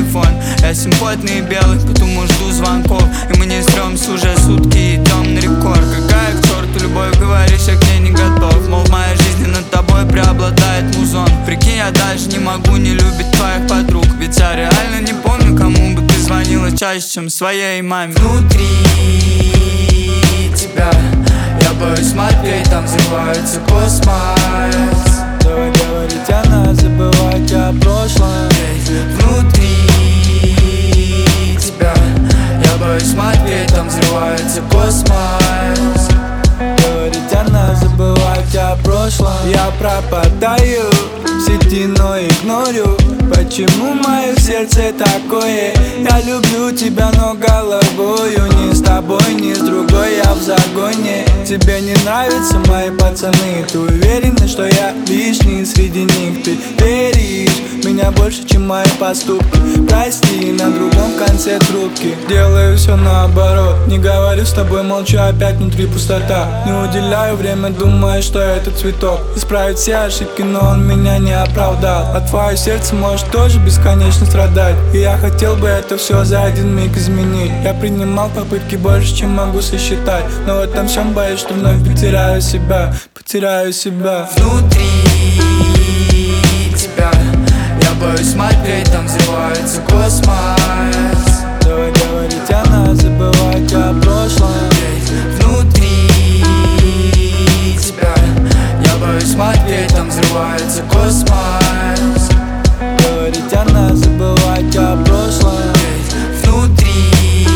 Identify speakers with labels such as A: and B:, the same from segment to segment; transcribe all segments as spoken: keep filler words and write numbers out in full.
A: телефон. Я симпотный и белый, потому жду звонков. И мы не стрёмся уже сутки, идем на рекорд. Какая к черту любовь, говоришь, я к ней не готов. Мол, в моей жизни над тобой преобладает музон. Прикинь, я даже не могу не любить твоих подруг. Ведь я реально не помню, кому бы ты звонила чаще, чем своей маме. Внутри тебя я боюсь смотреть, там взрывается космос.
B: Давай говорить о нас, забывать о прошлом.
A: Внутри тебя я боюсь смотреть, там взрывается космос.
B: Говорить о нас, забывать о прошлом. Я пропадаю в сети, но игнорю. Почему мое сердце такое? Я люблю тебя, но головою не с тобой, не с другой, я в загоне. Тебе не нравятся мои пацаны? Ты уверена, что я лишний среди них? Ты веришь в меня больше, чем мои поступки? Прости, на другом конце трубки делаю все наоборот. Не говорю с тобой, молчу, опять внутри пустота. Не уделяю время, думая, что это цветок. Исправить все ошибки, но он меня не оправдал. А твое сердце может тоже бесконечно страдать. И я хотел бы это все за один миг изменить. Я принимал попытки больше, чем могу сосчитать. Но в этом всем боюсь, что вновь потеряю себя. Потеряю себя.
A: Внутри тебя я боюсь смотреть, там взрывается космос.
B: Давай говорить о нас, забывать о прошлом.
A: Внутри тебя я боюсь смотреть, там взрывается космос.
B: Говорить о нас, забывать о прошлом.
A: Внутри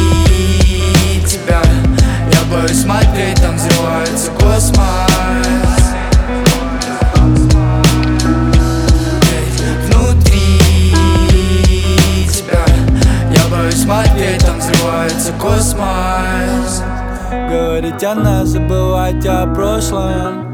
A: тебя я боюсь смотреть, там взрывается космос. Внутри тебя я боюсь смотреть, там взрывается космос.
B: Говорить о нас, забывать о прошлом.